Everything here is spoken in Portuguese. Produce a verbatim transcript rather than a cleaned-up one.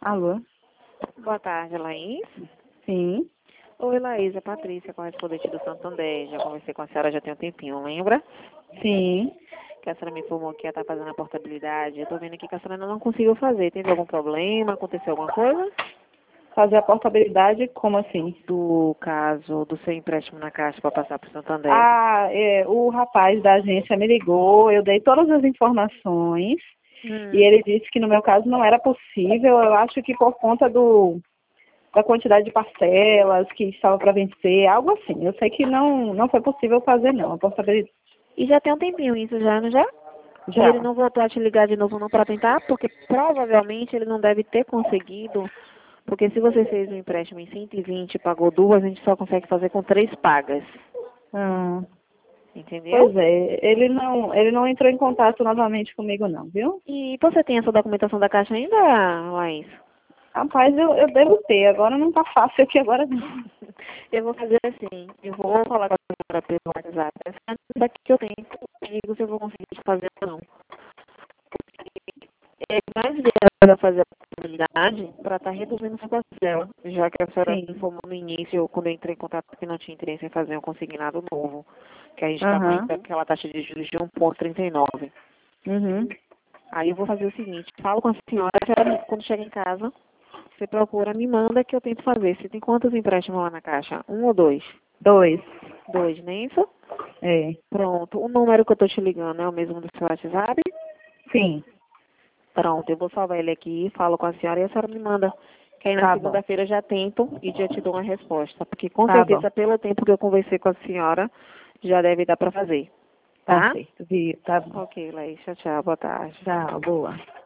Alô? Boa tarde, Laís. Sim. Oi, Laís, é Patrícia, correspondente do Santander. Já conversei com a senhora já tem um tempinho, lembra? Sim. Que a senhora me informou que ia estar fazendo a portabilidade. Eu tô vendo aqui que a senhora ainda não conseguiu fazer. Teve algum problema? Aconteceu alguma coisa? Fazer a portabilidade, como assim? Do caso do seu empréstimo na Caixa para passar para o Santander. Ah, é, o rapaz da agência me ligou, eu dei todas as informações Hum. e ele disse que no meu caso não era possível. Eu acho que por conta do da quantidade de parcelas que estava para vencer, algo assim. Eu sei que não, não foi possível fazer não, a portabilidade. E já tem um tempinho isso já, não já? Já. E ele não voltou a te ligar de novo não para tentar? Porque provavelmente ele não deve ter conseguido. Porque se você fez um empréstimo em cento e vinte e pagou duas, a gente só consegue fazer com três pagas. Ah, Entendeu? pois é, ele não, ele não entrou em contato novamente comigo não, viu? E você tem essa documentação da Caixa ainda, Laís? Rapaz, eu, eu devo ter, agora não tá fácil aqui agora não. Eu vou fazer assim, eu vou falar com a senhora pelo WhatsApp. Essa daqui que eu tenho, eu digo se eu vou conseguir fazer ou não. É mais viável fazer a possibilidade para estar reduzindo essa parcela, já que a senhora me Sim. informou no início, quando eu entrei em contato, que não tinha interesse em fazer um consignado novo, que a gente está Aham. com aquela taxa de juros de um vírgula trinta e nove. Uhum. Aí eu vou fazer o seguinte, falo com a senhora, a senhora, quando chega em casa, você procura, me manda que eu tento fazer. Você tem quantos empréstimos lá na Caixa? Um ou dois? Dois. Dois, não é isso? É. Pronto. O número que eu tô te ligando é o mesmo do seu WhatsApp? Sim. Pronto, eu vou salvar ele aqui, falo com a senhora e a senhora me manda. Que aí na Tá bom. segunda-feira eu já tento e já te dou uma resposta. Porque com Tá bom. certeza, pelo tempo que eu conversei com a senhora, já deve dar para fazer. Tá Tá? certo. Vi, tá bom. Ok, Laís. Tchau, tchau. Boa tarde. Tchau, boa.